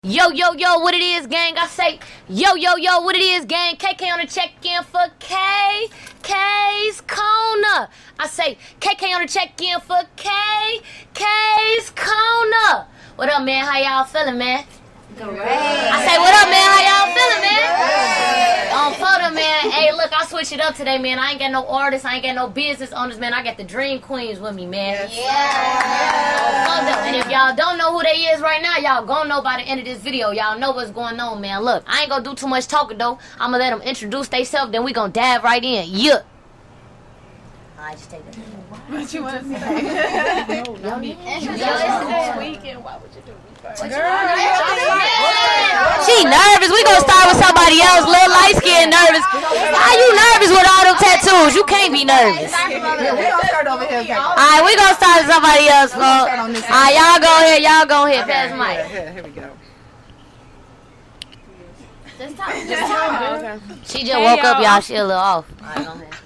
Yo, yo, yo, what it is, gang? I say, yo, yo, yo, what it is, gang? KK on the check-in for K's Corner. I say, KK on the check-in for K's Corner. What up, man? How y'all feeling, man? Great. I say, what up, man? How y'all feeling, man? On photo, man. Hey, look, I switched it up today, man. I ain't got no artists. I ain't got no business owners, man. I got the Dream Queens with me, man. Yeah. On photo. And if y'all don't know who they is right now, y'all gonna know by the end of this video. Y'all know what's going on, man. Look, I ain't gonna do too much talking, though. I'm gonna let them introduce themselves, then we gonna dive right in. Yeah. I just take that. What you want to say? Y'all need Weekend. Why would you do it? She nervous. We gonna start with somebody else. Little light skin nervous. How you nervous with all them tattoos? You can't be nervous. We gonna start over here. Alright, we gonna start with somebody else, folks. Alright, y'all go ahead. Y'all go ahead. Pass the mic. Here we go. Just talk. She just woke up, y'all. She a little off. Alright, go ahead.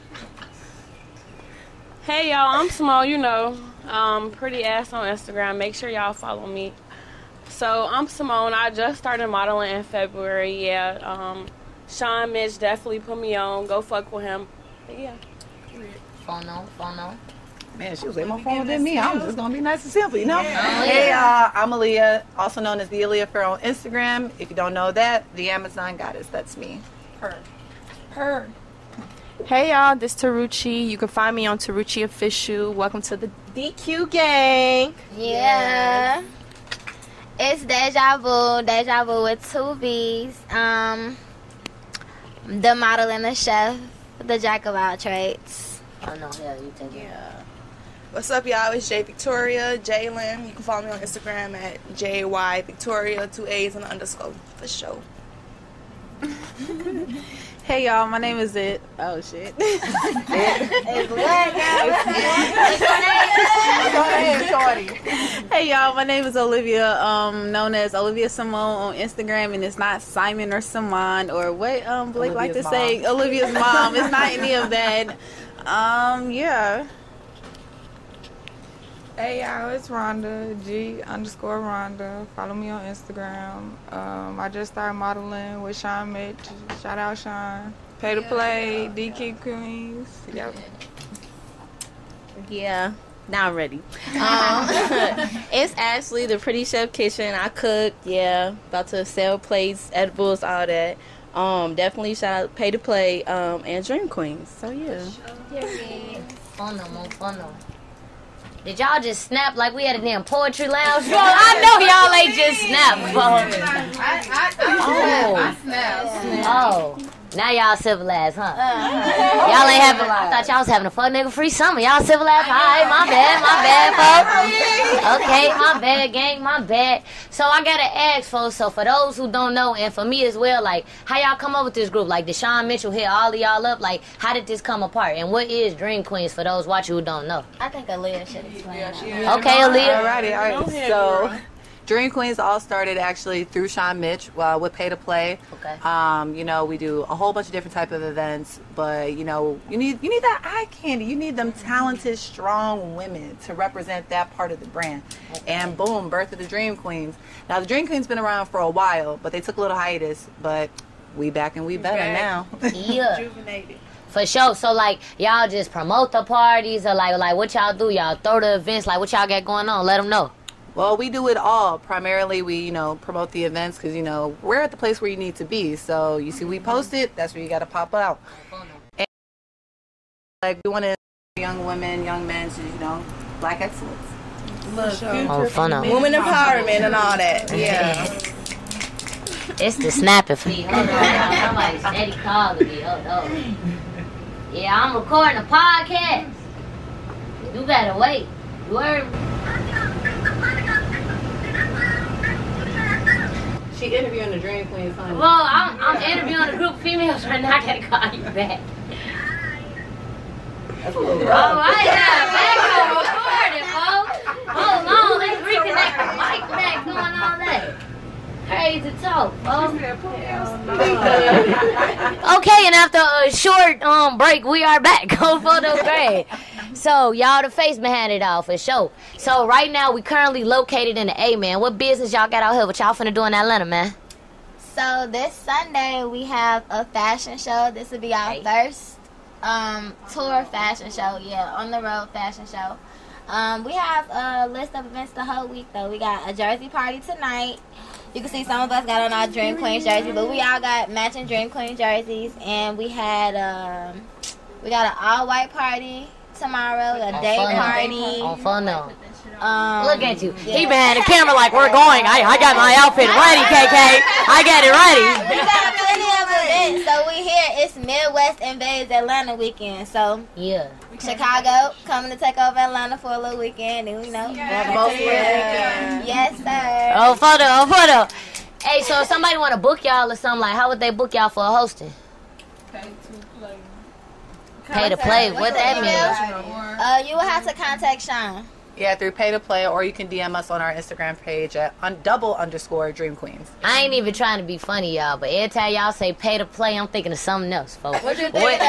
Hey y'all, I'm Simone, you know, pretty ass on Instagram. Make sure y'all follow me. So I'm Simone. I just started modeling in February. Yeah, Sean Mitch definitely put me on. Go fuck with him. But yeah. Phone on. Man, she was way more formal than me. I'm just gonna be nice and simple, you know? Yeah. Hey, I'm Aaliyah, also known as the Aaliyah Fair on Instagram. If you don't know that, the Amazon Goddess, that's me. Her. Hey y'all, this Taruchi. You can find me on Taruchi Official. Welcome to the DQ gang. Yeah. It's Deja Vu with 2 V's. The model and the chef, the jack of all trades. Oh no, yeah, you take it. Yeah. What's up, y'all? It's Jay Victoria, Jalen. You can follow me on Instagram at JY Victoria, 2 A's and an underscore for sure. Hey y'all, my name is It. Oh shit. Hey y'all, my name is Olivia, known as Olivia Simone on Instagram, and it's not Simon or Simon or what Blake like to say. Olivia's mom. It's not any of that. Yeah. Hey y'all, it's Rhonda, G_Rhonda. Follow me on Instagram. I just started modeling with Sean Mitch. Shout out Sean. Pay to play, DQ Queens. Yep. Yeah, now I'm ready. It's Ashley, the Pretty Chef Kitchen. I cook, yeah. About to sell plates, edibles, all that. Definitely shout out Pay to Play and Dream Queens. So yeah. Fun. Did y'all just snap like we had a damn poetry lounge? Bro, I know y'all ain't just snapped, bro. I snapped. Oh. Now y'all civilized, huh? Y'all ain't having. I thought y'all was having a fun nigga free summer. Y'all civilized. Alright, my bad, folks. Okay, my bad, gang, my bad. So I gotta ask, folks. So for those who don't know, and for me as well, like, how y'all come up with this group? Like, did Sean Mitchell hit all of y'all up? Like, how did this come apart? And what is Dream Queens for those watching who don't know? I think Aaliyah should explain that. Okay, Aaliyah. Alrighty. So, Dream Queens all started actually through Sean Mitch with Pay to Play. Okay. You know, we do a whole bunch of different type of events, but you know, you need that eye candy. You need them talented, strong women to represent that part of the brand. Okay. And boom, birth of the Dream Queens. Now the Dream Queens been around for a while, but they took a little hiatus. But we back and we better now. Yeah. Rejuvenated. For sure. So like y'all just promote the parties or like what y'all do? Y'all throw the events, like what y'all got going on? Let them know. Well, we do it all. Primarily, we, you know, promote the events because, you know, we're at the place where you need to be. So, you see, we post it, that's where you got to pop out. And, like, we want to young women, young men to, you know, Black excellence. Fun. Women empowerment and all that. Yeah. It's the snapping for me. Hold on. Somebody's steady calling me. Hold on. Yeah, I'm recording a podcast. You better wait. You heard me? She interviewing the Dream Queens, honey. Well, I'm interviewing a group of females right now. I gotta call you back. That's a little Oh, I back on recording, folks. Hold on, let's reconnect the mic back, doing all that. Crazy talk, folks. Okay, and after a short break, we are back on Photo Grade. So, y'all, the face behind it all, for sure. So, right now, we currently located in the A, man. What business y'all got out here? What y'all finna do in Atlanta, man? So this Sunday we have a fashion show. This will be our first tour fashion show. Yeah, on the road fashion show. We have a list of events the whole week though. We got a jersey party tonight. You can see some of us got on our Dream Queen jerseys, but we all got matching Dream Queen jerseys. And we had we got an all white party tomorrow, a day party. On fun though. Look at you. Yeah. He behind the camera like we're going. I got my outfit ready, KK. I got it ready. We got plenty of events. So we here. It's Midwest Invades Atlanta weekend. So yeah, Chicago coming to take over Atlanta for a little weekend, and we know. Yes, sir. Oh, photo. Hey, so if somebody want to book y'all or something, like how would they book y'all for a hosting? Pay to play. What that mean? You will have to contact Sean. Yeah, through Pay to Play, or you can DM us on our Instagram page at _Dream Queens. I ain't even trying to be funny, y'all, but every time y'all say Pay to Play, I'm thinking of something else, folks. What you think Look, we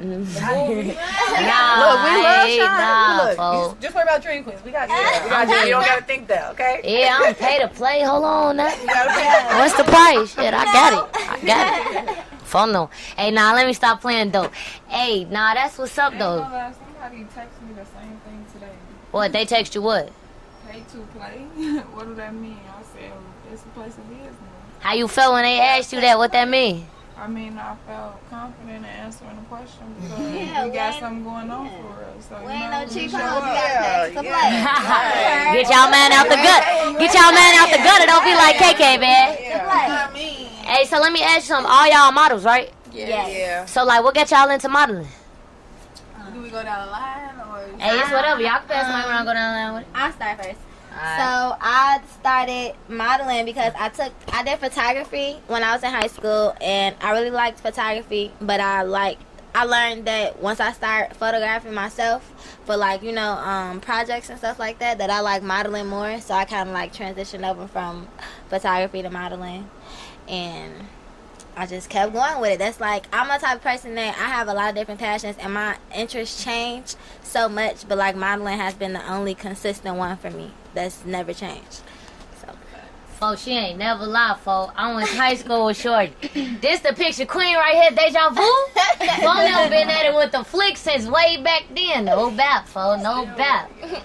love Sean. Look, just worry about Dream Queens. We got you. You don't gotta think that, okay? Yeah, I'm Pay to Play. Hold on now. What's the price? Shit, I got it. Fun though. Hey, let me stop playing though. Hey, that's what's up though. Somebody texted me the same thing today. What, they text you what? Pay to play? What does that mean? I said, it's a place of business. How you felt when they asked you that? What that mean? I mean, I felt confident in answering the question because we got something going on for us. So, we ain't no cheap hoes. We got packs to play. Get y'all man out the gut. Get y'all man out the gutter. Don't be like KK, man. Hey, so let me ask you something. All y'all models, right? Yeah. So, like, what got y'all into modeling? Do we go down the line or? Hey, it's whatever. Y'all can pass my around, go down the line with it. I'll start first. So I started modeling because I did photography when I was in high school, and I really liked photography. But I learned that once I start photographing myself for projects and stuff like that, that I like modeling more. So I kind of transitioned over from photography to modeling, and I just kept going with it. That's I'm a type of person that I have a lot of different passions, and my interests change so much, but modeling has been the only consistent one for me that's never changed. So, folks, she ain't never lied, folks. I went to high school with Shorty. This the picture queen right here, Deja Vu. Phone never been at it with the flick since way back then. No bap, folks, no bap.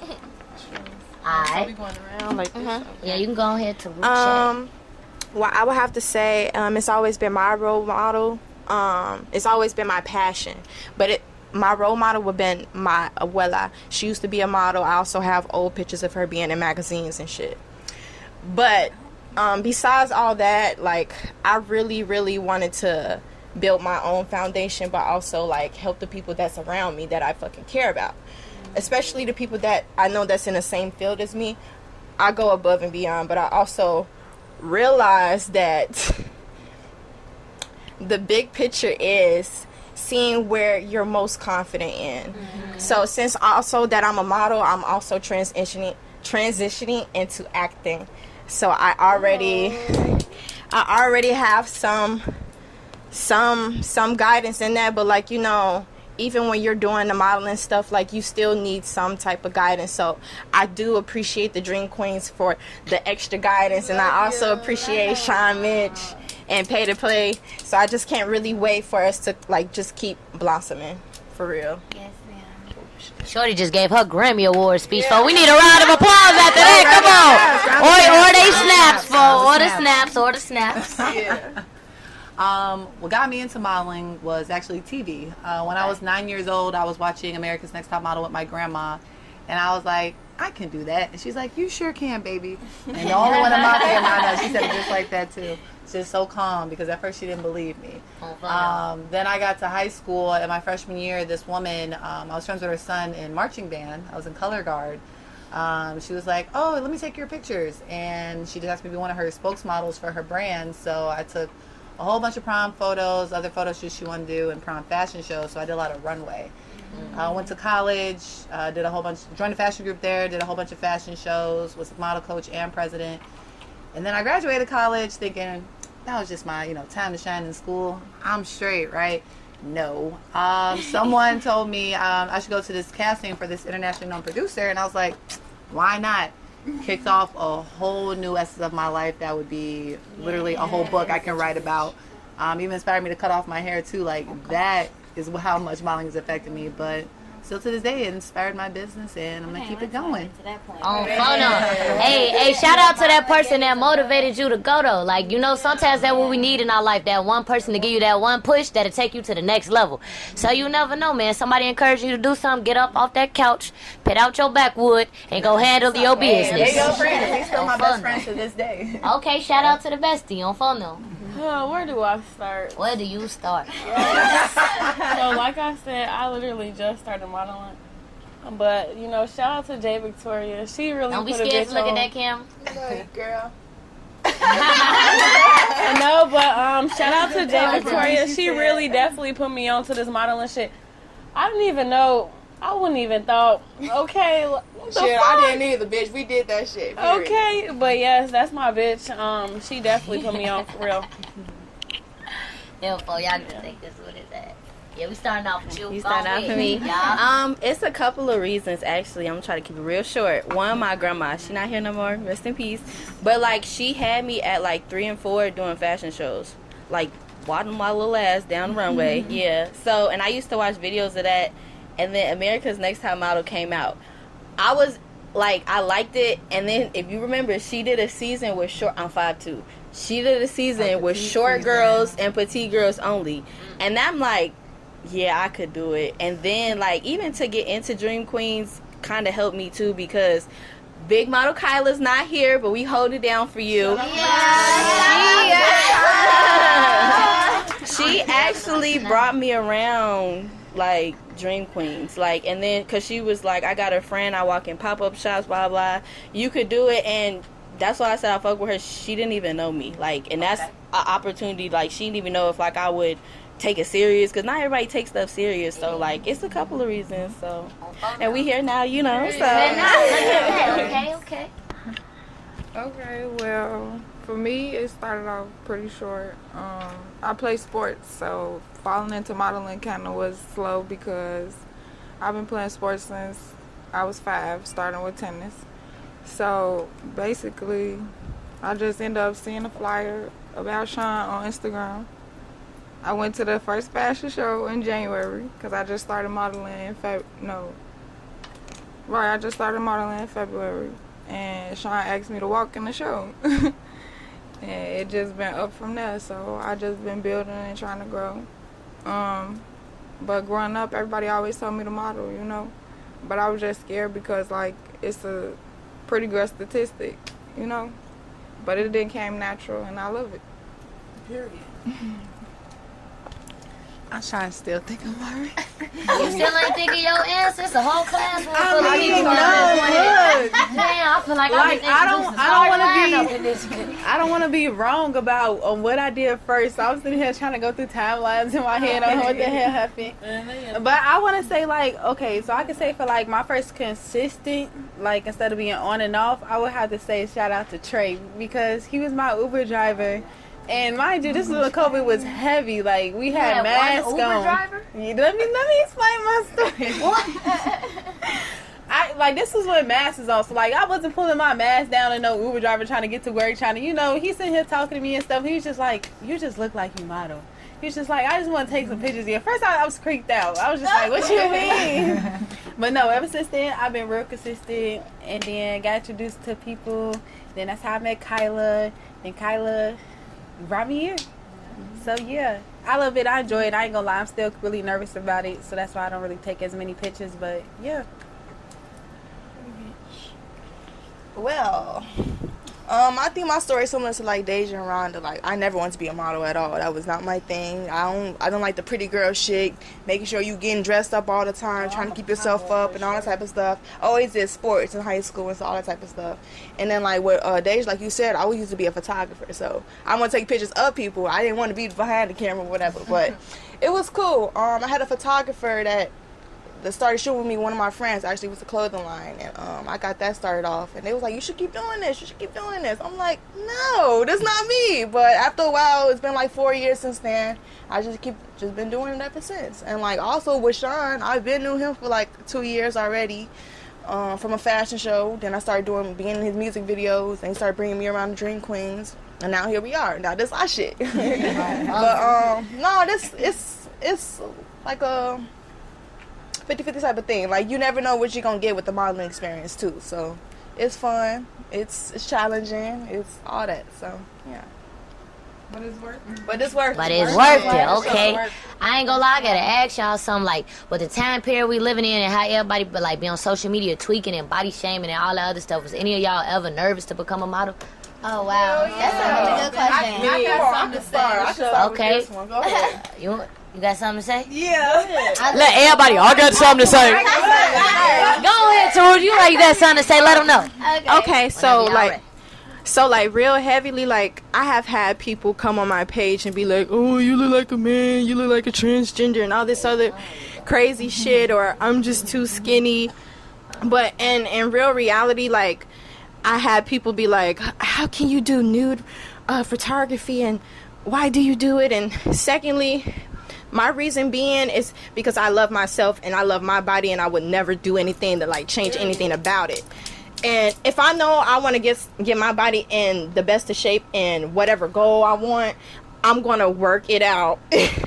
Alright. Yeah, you can go ahead to Well, I would have to say it's always been my role model. It's always been my passion. But my role model would have been my abuela. She used to be a model. I also have old pictures of her being in magazines and shit. But besides all that, I really, really wanted to build my own foundation, but also, help the people that's around me that I fucking care about. Especially the people that I know that's in the same field as me. I go above and beyond, but I also realize that the big picture is seeing where you're most confident in. So since also that I'm a model, I'm also transitioning into acting. So I already have some guidance in that, but even when you're doing the modeling stuff, you still need some type of guidance. So I do appreciate the Dream Queens for the extra guidance, and I also appreciate Sean Mitch and Pay to Play. So I just can't really wait for us to just keep blossoming, for real. Yes, ma'am. Shorty just gave her Grammy Award speech, so we need a round of applause after that. Come on, or they snaps, or the snaps. Yeah. What got me into modeling was actually TV. When I was 9 years old, I was watching America's Next Top Model with my grandma, and I was like, I can do that. And she's like, you sure can, baby. And the only one in my family I know, she said it just like that too. Just so calm, because at first she didn't believe me. Then I got to high school, in my freshman year, this woman, I was friends with her son in marching band. I was in color guard. She was like, oh, let me take your pictures. And she just asked me to be one of her spokesmodels for her brand. So I took a whole bunch of prom photos, other photo shoots she wanted to do, and prom fashion shows. So I did a lot of runway. I went to college, did a whole bunch, joined a fashion group there, did a whole bunch of fashion shows, was a model coach and president. And then I graduated college thinking that was just my, time to shine in school. I'm straight, right? No. Someone told me I should go to this casting for this internationally known producer, and I was like, why not? Kicked off a whole new essence of my life that would be literally a whole book I can write about. Even inspired me to cut off my hair too. Like, that is how much modeling has affected me. But still to this day, it inspired my business, and I'm gonna keep it going. On phone. Hey, shout out to that person that motivated you to go though. Like, you know, sometimes that's what we need in our life. That one person to give you that one push that'll take you to the next level. So you never know, man. Somebody encourage you to do something. Get up off that couch, put out your backwood, and go handle your business. They're your friends. He's still my best friend to this day. Okay, shout out to the bestie on phone. Where do I start? Where do you start? So, like I said, I literally just started modeling. But, you know, shout out to Jay Victoria. She really Don't be put a scared bitch to look on. at that camera. Good girl. No, but shout out to Jay Victoria. She really definitely put me onto this modeling shit. I didn't even know. I wouldn't even thought. Okay, what the Shit, fuck? I didn't either, bitch. We did that shit. Period. Okay, but yes, that's my bitch. She definitely put me on for real. Therefore, y'all can think this is what it's at. Yeah, we starting off with you. You start out for me. Yeah. It's a couple of reasons actually. I'm trying to keep it real short. One, my grandma. She not here no more. Rest in peace. But like, she had me at like 3 and 4 doing fashion shows, like waddling my little ass down the runway. Yeah. So, and I used to watch videos of that. And then America's Next Top Model came out. I was like, I liked it. And then if you remember, she did a season with short. I'm 5'2". She did a season with short girls and petite girls only. And I'm like, yeah, I could do it. And then, like, even to get into Dream Queens kind of helped me too, because big model Kyla's not here, but we hold it down for you. She actually brought me around, like, Dream Queens, like, and then because she was like, I got a friend, I walk in pop-up shops, blah blah, you could do it. And that's why I said I fuck with her. She didn't even know me, like, and that's an opportunity. Like, she didn't even know if like I would take it serious, because not everybody takes stuff serious. So like, it's a couple of reasons. So, and we here now, you know. So Okay, well, for me, it started off pretty short. I play sports, so falling into modeling kind of was slow, because I've been playing sports since I was 5, starting with tennis. So basically, I just ended up seeing a flyer about Sean on Instagram. I went to the first fashion show in January, because I just started modeling in I just started modeling in February. And Sean asked me to walk in the show. And it just been up from there. So I just been building and trying to grow. But growing up, everybody always told me to model, you know. But I was just scared because, like, it's a pretty good statistic, you know. But it didn't came natural, and I love it. Period. I'm trying to still think about it. You still ain't thinking your answers? The whole class full of I people. mean, no, look. Damn, I feel like I don't want to be wrong about what I did first. So I was sitting here trying to go through timelines in my head on what the hell happened. But I want to say, like, okay, so I can say for like my first consistent, like, instead of being on and off, I would have to say shout out to Trey, because he was my Uber driver. And mind you, this little COVID was heavy. Like, we had masks on. Driver? Let me explain my story. What? This was when masks was on. So, like, I wasn't pulling my mask down and no Uber driver trying to get to work, trying to, you know, he's sitting here talking to me and stuff. He was just like, you just look like you model. He was just like, I just want to take some pictures of you. At first, I was creeped out. I was just like, what you mean? But no, ever since then, I've been real consistent. And then got introduced to people. Then that's how I met Kyla. Then Kyla brought me here. So yeah, I love it. I enjoy it. I ain't gonna lie, I'm still really nervous about it, so that's why I don't really take as many pictures. But yeah. Well, I think my story is similar to like Deja and Rhonda. Like, I never wanted to be a model at all. That was not my thing. I don't like the pretty girl shit, making sure you getting dressed up all the time, trying to keep yourself up and all that type of stuff. I always did sports in high school and so all that type of stuff. And then like with Deja, like you said, I always used to be a photographer, so I want to take pictures of people. I didn't want to be behind the camera or whatever, but it was cool. I had a photographer that that started shooting with me, one of my friends actually was a clothing line, and I got that started off, and they was like, you should keep doing this, you should keep doing this. I'm like, no, that's not me. But after a while, it's been like 4 years since then. I just been doing it ever since. And like also with Sean, I've been knew him for like 2 years already, from a fashion show. Then I started being in his music videos, and he started bringing me around the Dream Queens, and now here we are. Now this our shit. But no, it's like a 50-50 type of thing. Like, you never know what you're gonna get with the modeling experience too. So it's fun, it's challenging, it's all that. So yeah. But it's worth it. But it's worth it. Okay. I ain't gonna lie, I gotta ask y'all something, like, with the time period we living in and how everybody like be on social media tweaking and body shaming and all that other stuff, was any of y'all ever nervous to become a model? Oh wow, that's a really good question. I got something to say. Okay. Go ahead. You got something to say? Yeah. Let everybody. I got something to say. Go ahead, Tarud. You got something to say? Let them know. Okay, so like real heavily, like I have had people come on my page and be like, oh, you look like a man, you look like a transgender, and all this other crazy shit, or I'm just too skinny. But in real reality, like, I had people be like, how can you do nude photography, and why do you do it? And secondly, my reason being is because I love myself and I love my body, and I would never do anything to like change anything about it. And if I know I want to get my body in the best of shape and whatever goal I want, I'm going to work it out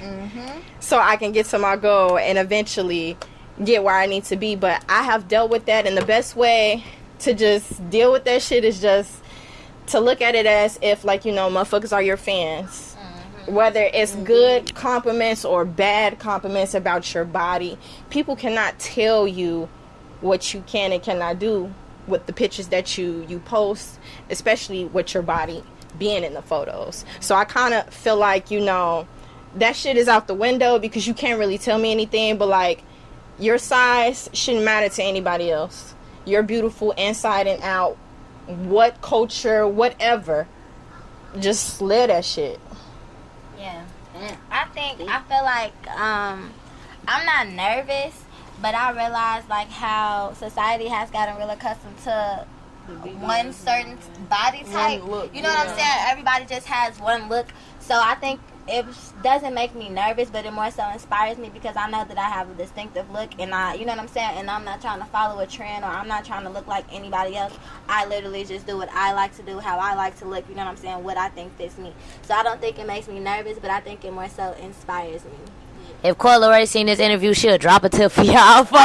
so I can get to my goal and eventually get where I need to be. But I have dealt with that, and the best way to just deal with that shit is just to look at it as if, like, you know, motherfuckers are your fans. Whether it's good compliments or bad compliments about your body, people cannot tell you what you can and cannot do with the pictures that you post, especially with your body being in the photos. So I kind of feel like, you know, that shit is out the window because you can't really tell me anything, but like, your size shouldn't matter to anybody else. You're beautiful inside and out. What culture, whatever, just live that shit. Yeah. I feel like I'm not nervous, but I realize like how society has gotten real accustomed to one certain body type. Look, you know what I'm saying? Everybody just has one look. So I think it doesn't make me nervous, but it more so inspires me because I know that I have a distinctive look, and you know what I'm saying? And I'm not trying to follow a trend, or I'm not trying to look like anybody else. I literally just do what I like to do, how I like to look, you know what I'm saying? What I think fits me. So I don't think it makes me nervous, but I think it more so inspires me. If Coyle already seen this interview, she'll drop a tip for y'all. For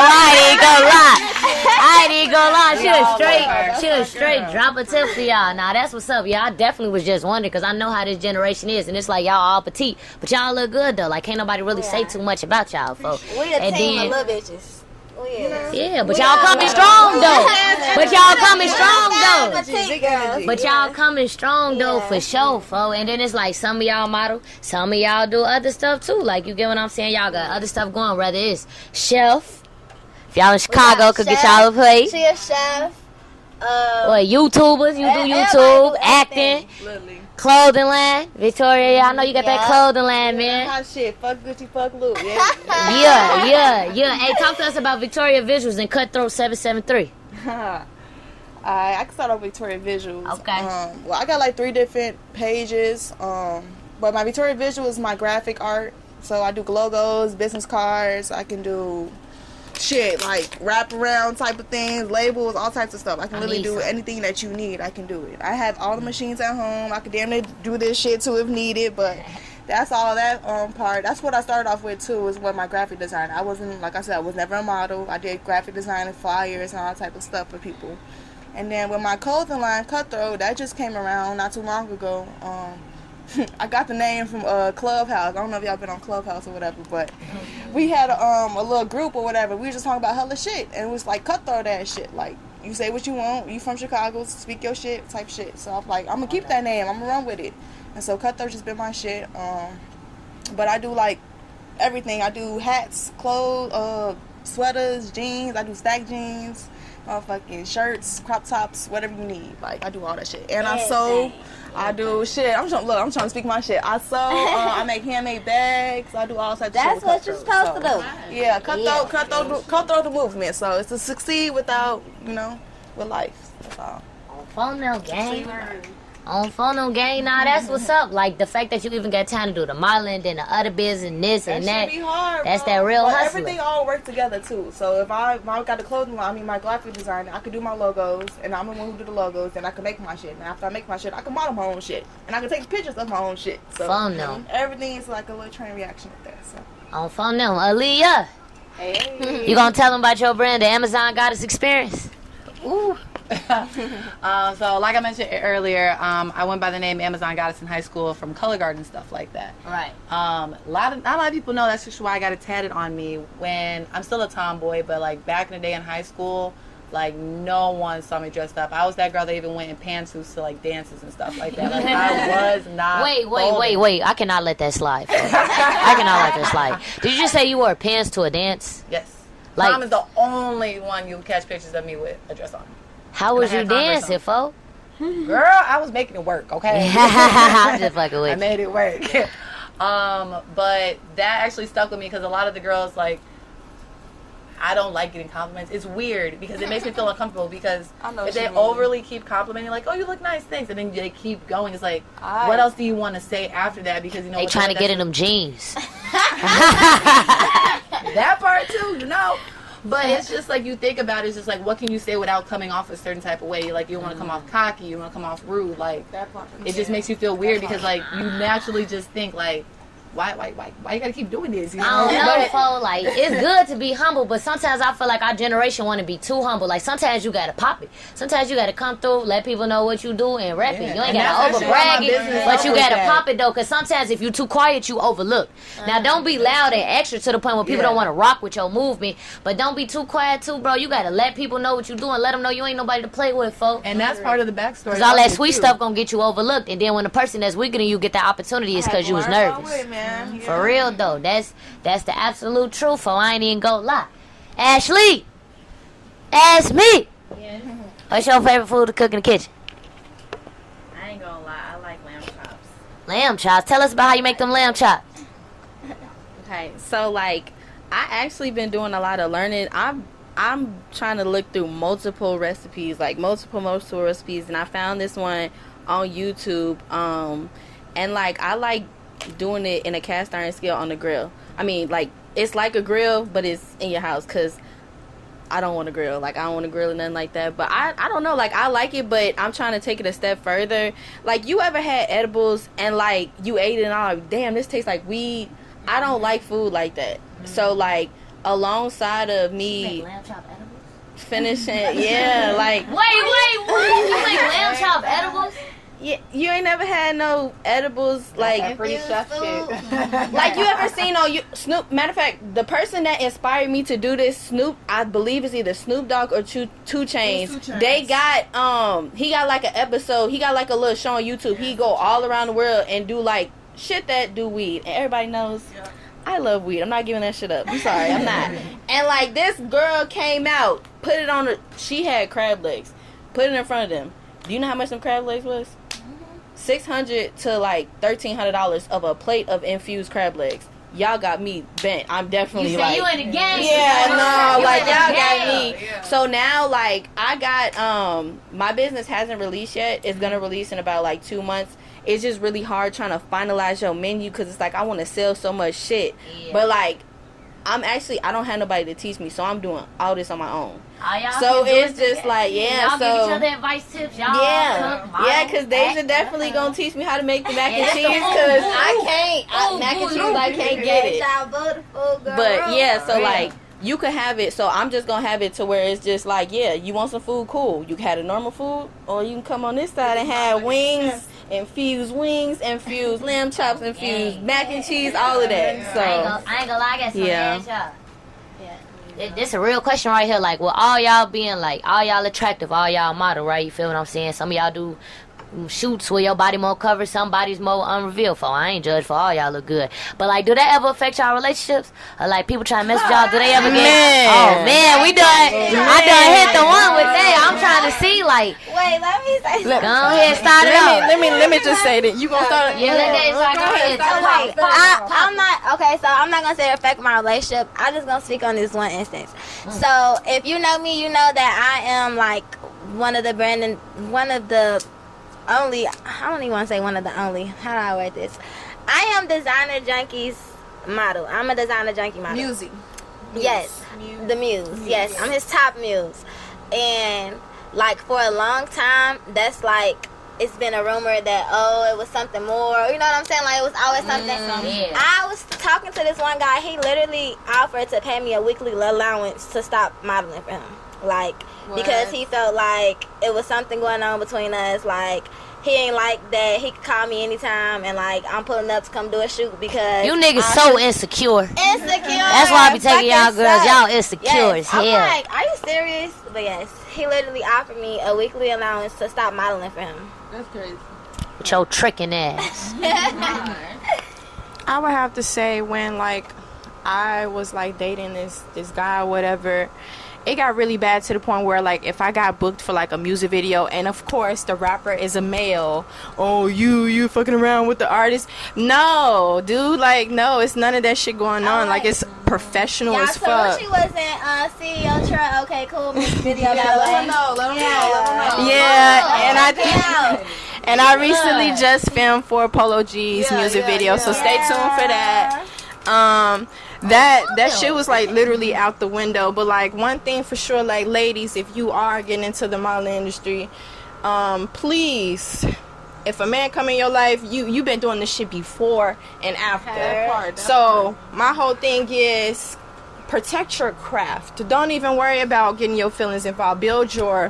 I ain't gonna lie. She'll straight drop a tip for y'all. Now that's what's up, y'all. I definitely was just wondering because I know how this generation is, and it's like y'all all petite, but y'all look good though. Like, can't nobody really say too much about y'all, folks. We a team of little bitches. Yeah, but y'all coming strong though. But y'all coming strong though for sure, folks. And then it's like some of y'all model, some of y'all do other stuff too. Like, you get what I'm saying? Y'all got other stuff going. Whether it's chef, if y'all in Chicago, could get y'all a plate. She a chef. Or YouTubers, you do YouTube, acting. Clothing line, Victoria. I know you got that clothing line, man. Hot shit, fuck Gucci, fuck Luke. Yeah. Hey, talk to us about Victoria Visuals and Cutthroat 773. I can start off with Victoria Visuals. Okay. Well, I got like 3 different pages. But my Victoria Visuals is my graphic art. So I do logos, business cards. I can do shit like wraparound type of things, labels, all types of stuff. I can really do anything that you need. I can do it. I have all the machines at home. I could damn near do this shit too if needed, but that's all that part. That's what I started off with too, is what my graphic design. I wasn't, like I said, I was never a model. I did graphic design and flyers and all type of stuff for people. And then with my clothing line, Cutthroat, that just came around not too long ago. I got the name from Clubhouse. I don't know if y'all been on Clubhouse or whatever, but we had a little group or whatever. We were just talking about hella shit, and it was like cutthroat ass shit. Like, you say what you want, you from Chicago, speak your shit type shit. So I'm like, I'm gonna keep that name, I'm gonna run with it. And so Cutthroat just been my shit. But I do like everything. I do hats, clothes, sweaters, jeans. I do stack jeans. fucking shirts, crop tops, whatever you need. Like, I do all that shit. And I sew. I do shit. I'm trying to speak my shit. I sew. I make handmade bags. I do all types of shit. That's what you're supposed to do. Yeah, cutthroat the movement. So it's to succeed without, with life. That's all. On phone now, gang. On phone no gang, nah, that's what's up. Like the fact that you even got time to do the modeling, then the other business, this and that. Be hard, that's bro. that real hustle. Everything all work together too. So if I got the clothing line, my graphic designer, I could do my logos, and I'm the one who do the logos, and I can make my shit. And after I make my shit, I can model my own shit, and I can take pictures of my own shit. So phone no. Everything is like a little train reaction with that. So on phone no, Aaliyah. Hey. You gonna tell them about your brand, the Amazon Goddess Experience? Ooh. So like I mentioned earlier, I went by the name Amazon Goddess in high school from Color Guard and stuff like that. Right. Not a lot of people know that's just why I got it tatted on me. When I'm still a tomboy, but like back in the day in high school, like no one saw me dressed up. I was that girl that even went in pantsuits to like dances and stuff like that. Like I was not. Wait! I cannot let that slide. I cannot let that slide. Did you just say you wore pants to a dance? Yes. Like, Tom is the only one you'll catch pictures of me with a dress on. How was you dancing, fo? Girl, I was making it work, okay? I'm just fucking with you. I made it work. But that actually stuck with me because a lot of the girls, like, I don't like getting compliments. It's weird because it makes me feel uncomfortable because if they overly keep complimenting, like, oh, you look nice, thanks, and then they keep going, it's like, what else do you want to say after that? Because, they trying to get in them jeans. That part, too, But it's just like you think about it, it's just like what can you say without coming off a certain type of way? Like you don't want to come off cocky, you want to come off rude. Like it just makes you feel weird because like you naturally just think like, why you gotta keep doing this? You know? I don't know, fo. Like it's good to be humble, but sometimes I feel like our generation want to be too humble. Like sometimes you gotta pop it. Sometimes you gotta come through, let people know what you do, and rep it. You ain't gotta over brag it, but you gotta pop it though. Because sometimes if you too quiet, you overlook. Now don't be loud and extra to the point where people don't want to rock with your movement, but don't be too quiet too, bro. You gotta let people know what you do and let them know you ain't nobody to play with, fo. And that's part of the backstory. Because all that sweet stuff gonna get you overlooked, and then when the person that's weaker than you get that opportunity, it's because you was nervous. For real though, that's the absolute truth. For I ain't even gonna lie. Ashley, ask me. Yeah. What's your favorite food to cook in the kitchen? I ain't gonna lie, I like lamb chops. Lamb chops. Tell us about how you make them lamb chops. Okay, so like I actually been doing a lot of learning. I'm trying to look through multiple recipes, like multiple recipes, and I found this one on YouTube. And like I like doing it in a cast iron skillet on the grill. I mean, like it's like a grill, but it's in your house because I don't want to grill. Like I don't want to grill or nothing like that. But I don't know. Like I like it, but I'm trying to take it a step further. Like you ever had edibles and like you ate it and all like, damn, this tastes like weed. I don't like food like that. So like alongside of me Lamb chop edibles? finishing, yeah, like Wait, you make lamb chop edibles? Yeah, you ain't never had no edibles like pretty chef shit. like you ever seen on Snoop? Matter of fact, the person that inspired me to do this, Snoop, I believe is either Snoop Dogg or 2 Chainz. They got he got like an episode. He got like a little show on YouTube. He go all around the world and do like shit that do weed, and everybody knows. Yeah. I love weed. I'm not giving that shit up. I'm sorry, I'm not. And like this girl came out, put it on she had crab legs, put it in front of them. Do you know how much them crab legs was? $600 to like $1,300 of a plate of infused crab legs. Y'all got me bent. I'm definitely you like you in the game. Yeah, no, like y'all got me. Yeah. So now like I got my business hasn't released yet. It's gonna release in about like 2 months. It's just really hard trying to finalize your menu because it's like I want to sell so much shit, but like I don't have nobody to teach me, so I'm doing all this on my own. So it's just like y'all so give each other advice, tips, y'all. Because Deja definitely gonna teach me how to make the mac and cheese because I can't mac and cheese. I can't get it. But yeah, so like you could have it. So I'm just gonna have it to where it's just like you want some food, cool. You can have the normal food, or you can come on this side and have wings. Infused lamb chops, infused mac and cheese, all of that. So I ain't gonna lie, I got some lamb chops. This is a real question right here. Like, with all y'all being like, all y'all attractive, all y'all model, right? You feel what I'm saying? Some of y'all do shoots where your body more covered, some bodies more unrevealed for. I ain't judged for all y'all look good. But like, do that ever affect y'all relationships? Or like people try to mess with y'all, do they ever get oh man, I done hit the one with that. I'm trying to see like Wait, let me say something. go ahead, start it up. Let me just say that you gonna start. Yeah, let that go ahead. I'm not okay. So I'm not gonna say it affect my relationship. I'm just gonna speak on this one instance. So if you know me, you know that I am like one of the only. I don't even want to say one of the only. How do I word this? I am Designer Junkie's model. I'm a Designer Junkie model. Music. Yes, the muse. Yes, I'm his top muse, and like for a long time, that's like. It's been a rumor that it was something more. You know what I'm saying? Like it was always something. Yeah. I was talking to this one guy. He literally offered to pay me a weekly allowance to stop modeling for him. Like because he felt like it was something going on between us. Like he ain't like that. He could call me anytime, and like I'm pulling up to come do a shoot because You niggas so insecure. insecure. That's why I be taking y'all Fucking girls. suck. Y'all insecure as Yes. I'm hell. like, are you serious? But yes, he literally offered me a weekly allowance to stop modeling for him. That's crazy. With your tricking ass. I would have to say when like I was like dating this guy or whatever, it got really bad to the point where like if I got booked for like a music video and of course the rapper is a male, you fucking around with the artist. No, dude, like no, it's none of that shit going on. Like it's professional Yeah, as so fuck. when she was in CEO Truck, okay, cool music video. Let them know. Yeah, and I recently just filmed for Polo G's music video, so stay tuned for that. That shit was like literally out the window. But like one thing for sure, like ladies, if you are getting into the modeling industry, please, if a man come in your life, you've been doing this shit before and after. So my whole thing is protect your craft. Don't even worry about getting your feelings involved. Build your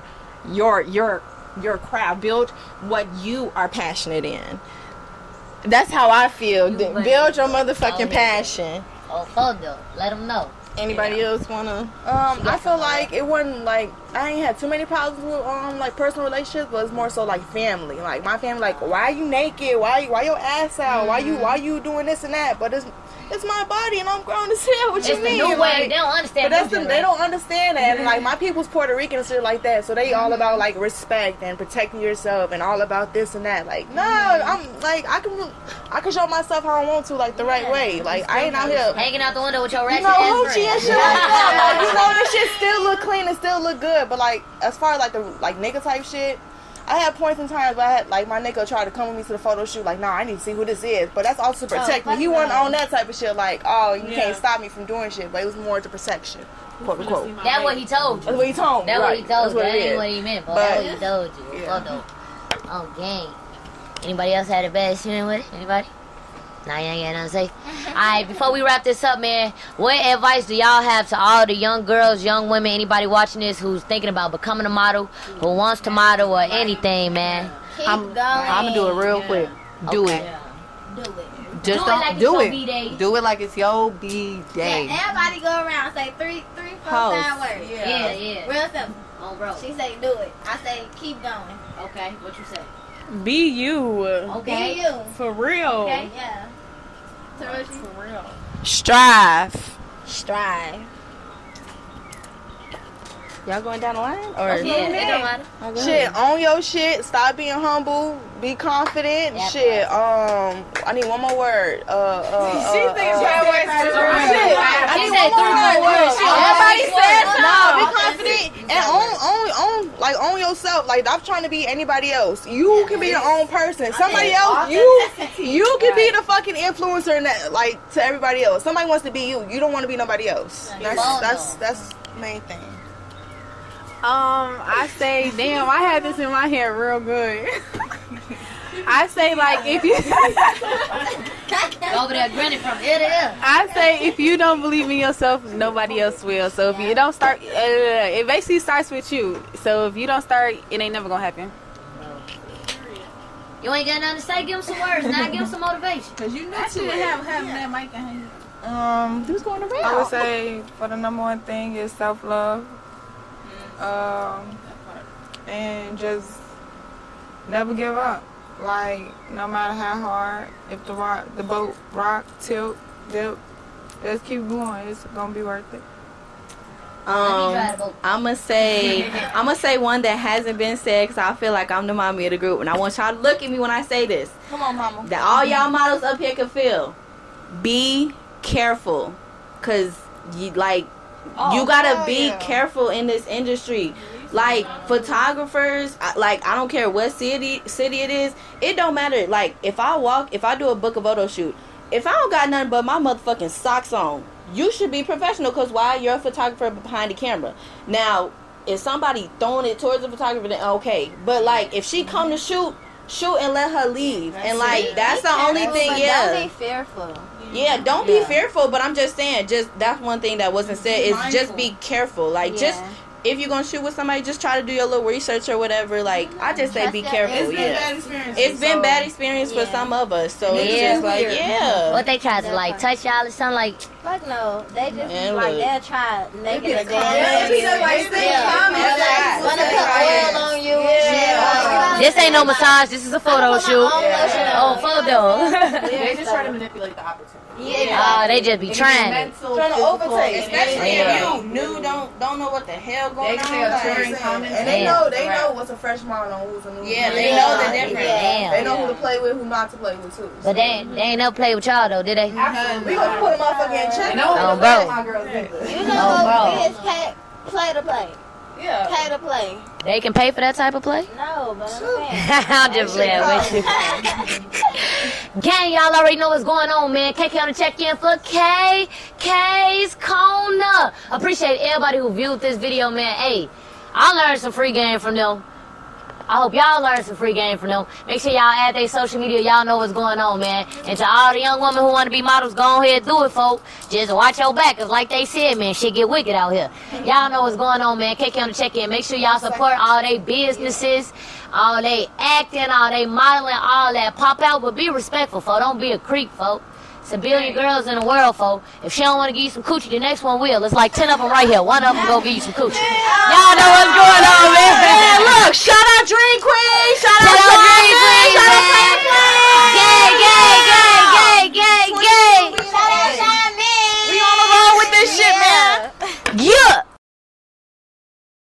craft. Build what you are passionate in. That's how I feel. Build your motherfucking passion. Oh, photo. Let them know. Anybody else wanna? I feel like it wasn't like I ain't had too many problems with like personal relationships, but it's more so like family. Like my family, like why are you naked? Why your ass out? Why you doing this and that? But it's my body and I'm grown as hell. What you It's mean? the new way. Like, They don't understand. but they don't understand that. And like my people's Puerto Rican and shit like that, so they all about like respect and protecting yourself and all about this and that. Like no, I'm like I can show myself how I want to, like the right way. Like I ain't out here Hanging out the window with your ratchet hoochie ass and friend. shit like that. Like, this shit still look clean and still look good. But like as far as like the like nigga type shit, I had points in times where I had like my nigga try to come with me to the photo shoot. Like, nah, I need to see who this is. But that's also to protect me. He wasn't on that type of shit. Like, you can't stop me from doing shit. But it was more to protection, quote unquote. That's what he told you. That's what he told me. That's what he told you. That it ain't is. what he meant, but But- that's what he told you. Yeah. Photo. Oh, gang. Anybody else had a bad experience with it? Anybody? Nah, you ain't got nothing to say. Alright, before we wrap this up, man, what advice do y'all have to all the young girls, young women, anybody watching this who's thinking about becoming a model, who wants to model or anything, man? I'm gonna do it real quick. Do it. Do it. Just Do it don't like it's do your it. B-day. Do it like it's your B-day. Yeah, everybody go around say three, 4 Post. 5 words. Yeah. Real simple. Oh, bro. She say do it. I say keep going. Okay, what you say? Be you. Okay. Be you. For real. Okay. Yeah. Taroshi? For real. Strive. Strive. Y'all going down the line? Or Yeah, it don't matter. Shit, own your shit. Stop being humble. Be confident. Yeah, shit. I need one more word. She I need said one more word. Everybody said No, be confident and own yourself. Like I'm trying to be anybody else. You can be your own person. Somebody else, you can be the fucking influencer and that, like to everybody else. Somebody wants to be you. You don't want to be nobody else. That's the main thing. I say, damn, I had this in my head real good. I say, like, if you... Over there grinning from ear to ear. I say, if you don't believe in yourself, nobody else will. So if you don't start, it basically starts with you. So if you don't start, it ain't never gonna happen. You ain't got nothing to say? Give him some words. Now give him some motivation. Cause you know to having that mic in hand. Who's going around? I would say for the number one thing is self-love. And just never give up. Like, no matter how hard, if the boat rock, tilt, dip, just keep going. It's gonna be worth it. I'ma say one that hasn't been said because I feel like I'm the mommy of the group, and I want y'all to look at me when I say this. Come on, mama. That all y'all models up here can feel. Be careful, cause you gotta be careful in this industry. Like photographers, I don't care what city it is. It don't matter. Like if I do a book of photo shoot, if I don't got nothing but my motherfucking socks on, you should be professional, because why? You're a photographer behind the camera. Now, if somebody throwing it towards the photographer, then okay. But like, if she come to shoot and let her leave. And like, that's the only thing, Don't be fearful. Yeah, don't be fearful. But I'm just saying, that's one thing that wasn't said, is just be careful. Like, just, if you're going to shoot with somebody, just try to do your little research or whatever. Like, I just say be careful. It's been bad experience for some of us. So it's just like, What they try to like touch y'all or something like? Fuck no. They just like they'll try naked a wanna put oil on you and shit. This ain't no massage. This is a photo shoot. Oh, photo. They just try to manipulate the opportunity. They just be trying to overtake, especially if you new don't know what the hell going on. And they know what's a fresh model and who's a new. Yeah, they know the difference. They know who to play with, who not to play with too. But they ain't never play with y'all though, did they? We gonna put a motherfucker in check. Oh, bro. You know, it's play to play. Yeah. Pay to play. They can pay for that type of play? No, but I'm just playing with you. Gang, y'all already know what's going on, man. KK on the check-in for K's Corner. Appreciate everybody who viewed this video, man. Hey, I learned some free game from them. I hope y'all learned some free game from them. Make sure y'all add their social media. Y'all know what's going on, man. And to all the young women who want to be models, go ahead, do it, folks. Just watch your back, because like they said, man, shit get wicked out here. Y'all know what's going on, man. KK on the check-in. Make sure y'all support all they businesses, all they acting, all they modeling, all that. Pop out, but be respectful, folks. Don't be a creep, folks. It's a billion girls in the world, folks. If she don't want to give you some coochie, the next one will. It's like 10 of them right here. One of them go give you some coochie. Y'all know what's going on, man.